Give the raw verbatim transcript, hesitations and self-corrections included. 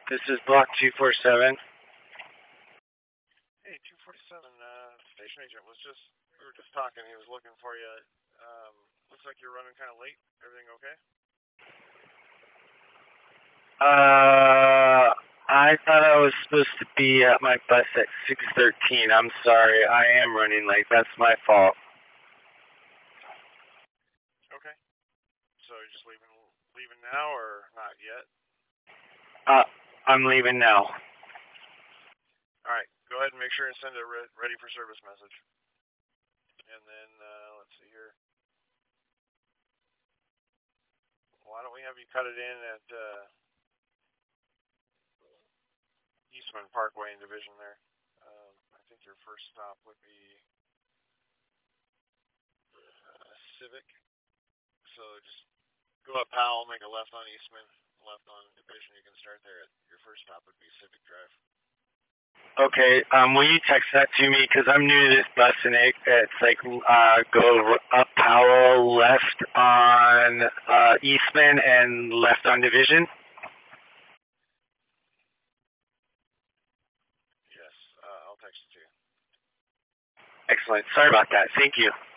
This is Block two four seven. Hey, two forty-seven, uh, station agent was just, we were just talking. He was looking for you. Um, looks like you're running kind of late. Everything okay? Uh, I thought I was supposed to be at my bus at six thirteen. I'm sorry. I am running late. That's my fault. Okay. So you're just leaving, leaving now or not yet? Uh, I'm leaving now. All right. Go ahead and make sure and send a re- ready for service message. And then, uh, let's see here. Why don't we have you cut it in at, uh, Eastman Parkway and Division there. Um, I think your first stop would be uh, Civic. So just go up Powell, make a left on Eastman, left on Division. You can start there. At your first stop would be Civic Drive. Okay. Um, will you text that to me? Because I'm new to this bus, and it, it's like uh, go up Powell, left on uh, Eastman, and left on Division. Yes, uh, I'll text it to you. Excellent. Sorry about that. Thank you.